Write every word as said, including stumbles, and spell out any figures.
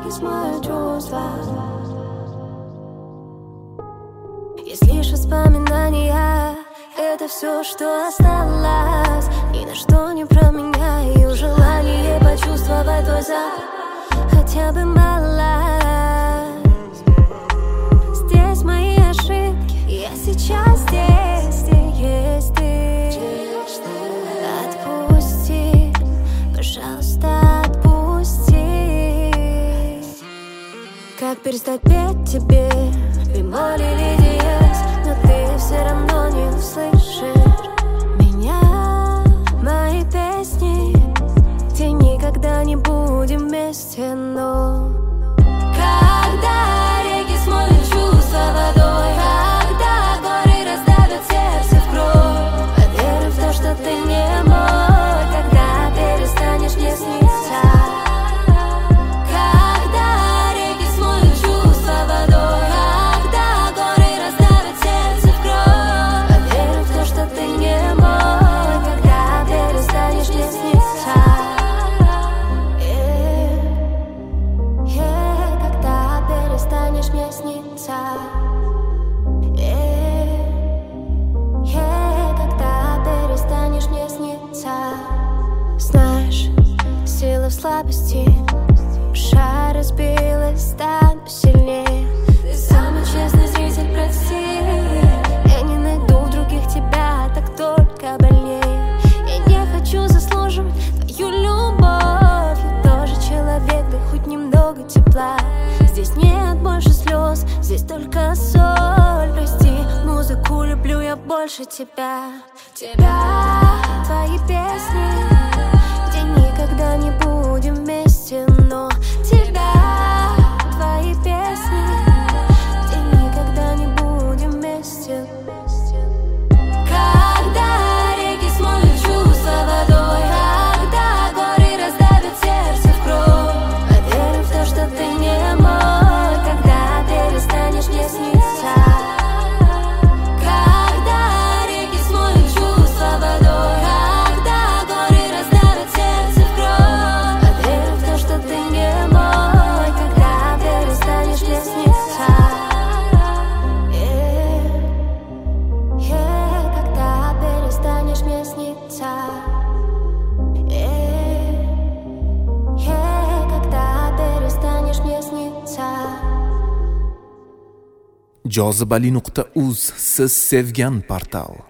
реки смоют чувства. Есть лишь воспоминания, это все, что осталось. Ни на что не променяю желание почувствовать твой запах, хотя бы малость. Здесь мои ошибки, я сейчас здесь, где есть ты. Отпусти, пожалуйста, отпусти. Как перестать петь тебе бемоль или диез, но ты все равно не услышишь меня. Мои песни, где никогда не будем вместе, но когда реки смоют чувства водой, когда горы раздавят сердце в кровь, поверю в то, что ты не мой, когда перестанешь мне сниться. Когда реки смоют чувства водой, когда горы раздавят сердце в кровь, поверю в то, что ты не мой, когда перестанешь мне сниться. Перестанешь мне сниться, yeah, yeah, когда перестанешь мне сниться. Знаешь, сила в слабости, душа разбилась, стану сильнее. Ты самый честный зритель, прости, я не найду в других тебя, так только больнее. Я не хочу заслуживать твою любовь, я тоже человек, да хоть немного тепла. Здесь нет больше слез, здесь только соль. Прости, музыку люблю я больше тебя. Тебя, твои песни, где никогда не будем вместе, но тебя, твои песни, где никогда не будем вместе. Когда реки смоют чувства водой, когда горы раздавят сердце в кровь, поверю в то, что ты не мой, когда перестанешь мне сниться. Когда реки смоют чувства водой, когда горы раздавят сердце в кровь, поверю в то, что ты не мой, когда перестанешь мне сниться. Yeah, yeah, когда перестанешь мне сниться. Yeah, yeah, когда перестанешь мне сниться. jozibali nuqta uz siz sevgan portal.